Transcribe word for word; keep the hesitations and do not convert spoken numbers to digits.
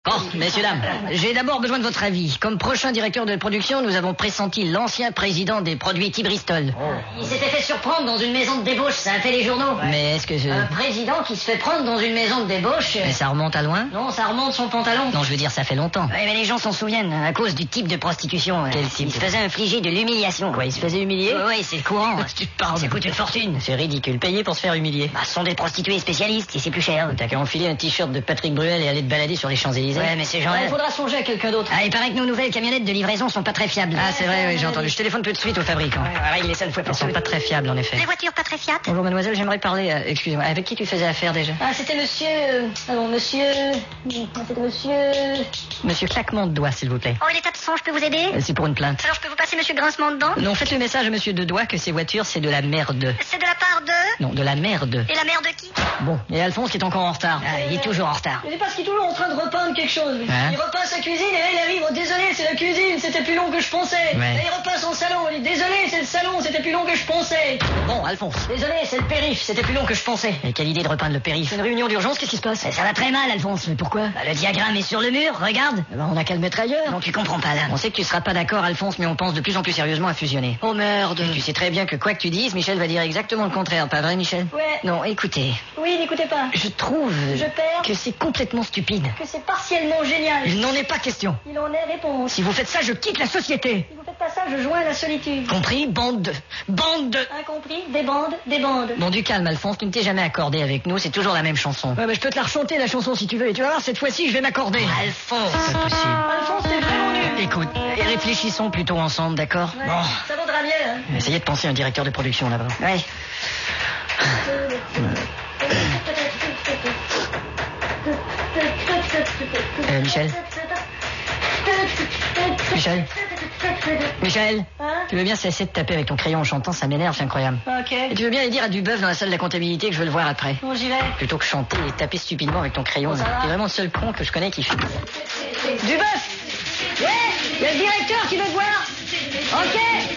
Bon, messieurs, dames, j'ai d'abord besoin de votre avis. Comme prochain directeur de production, nous avons pressenti l'ancien président des produits T-Bristol. Oh. Il s'était fait surprendre dans une maison de débauche, ça a fait les journaux. Ouais. Mais est-ce que je... Un président qui se fait prendre dans une maison de débauche... Mais ça remonte à loin? Non, ça remonte son pantalon. Non, je veux dire, ça fait longtemps. Oui, mais les gens s'en souviennent, à cause du type de prostitution. Quel type? Il se faisait infliger de l'humiliation. Quoi, il se faisait humilier? Oui, oui, c'est courant. Tu parles. Ça coûte une fortune. C'est ridicule. Payer pour se faire humilier. Bah, ce sont des prostituées spécialistes et c'est plus cher. T'as qu'à enfiler un t-shirt de Patrick Bruel et aller te balader sur les Champs-Élysées. Ouais, mais ces gens-là... Il faudra songer à quelqu'un d'autre. Ah, il paraît que nos nouvelles camionnettes de livraison sont pas très fiables. Ah, c'est vrai, oui, j'ai entendu. Je téléphone tout de suite au fabricant. Ouais, ouais, il est seule fois pour Elles sont pas très fiables, en effet. Les voitures pas très fiables. Bonjour, mademoiselle, j'aimerais parler... Euh, excusez-moi, avec qui tu faisais affaire déjà? Ah, c'était monsieur... Euh, non, monsieur... C'était monsieur... Monsieur Claquement de Doigts, s'il vous plaît. Oh, il est absent, je peux vous aider? Euh, C'est pour une plainte. Alors, je peux vous passer monsieur Grincement dedans? Non, faites le message à monsieur de Doigts que ces voitures, c'est de la merde. C'est de la part de... Non, de la merde. Et la mère de qui? Bon, et Alphonse qui est encore en retard. Ah, il est toujours en retard. C'est parce qu'il est toujours en train de repeindre quelque chose. Hein? Il repeint sa cuisine et là il arrive, oh désolé, c'est la cuisine, c'était plus long que je pensais. Ouais. Là il repeint son salon, il dit désolé, c'est le salon, c'était plus long que je pensais. Bon, Alphonse. Désolé, c'est le périph', c'était plus long que je pensais. Et quelle idée de repeindre le périph'? C'est une réunion d'urgence, qu'est-ce qui se passe? Eh, ça va très mal, Alphonse. Mais pourquoi? Bah, le diagramme est sur le mur, regarde. Eh ben, on a qu'à le mettre ailleurs. Non, tu comprends pas, là. On sait que tu seras pas d'accord, Alphonse, mais on pense de plus en plus sérieusement à fusionner. Oh merde. Tu sais très bien que quoi que tu dises, Michel va dire exactement le contraire, pas vrai, Michel? Ouais. Non, écoutez, Oui, n'écoutez pas. je trouve Je perds. que c'est complètement stupide. Que c'est partiellement génial. Il n'en est pas question. Il en est réponse. Si vous faites ça, je quitte la société. Si vous faites pas ça, je joins la solitude. Compris? Bande de... Bande de... Incompris? Des bandes, des bandes. Bon, du calme, Alphonse, tu ne t'es jamais accordé avec nous, c'est toujours la même chanson. Ouais, mais je peux te la rechanter, la chanson, si tu veux. Et tu vas voir, cette fois-ci, je vais m'accorder. Alphonse, c'est pas possible. Alphonse, t'es vraiment nul. Écoute, et réfléchissons plutôt ensemble, d'accord? Ouais, Bon, ça vaudra mieux, hein. essayez de penser à un directeur de production là-bas. Ouais. Euh, Michel? Michel? Michel? Hein? Tu veux bien cesser de taper avec ton crayon en chantant, ça m'énerve, c'est incroyable. Ok. Et tu veux bien aller dire à Dubeuf dans la salle de la comptabilité que je veux le voir après? Bon, j'y vais. Plutôt que chanter et taper stupidement avec ton crayon. Bon, ça va. T'es vraiment le seul con que je connais qui fait. Du bœuf! Ouais! Il y a le directeur qui veut te voir! Ok!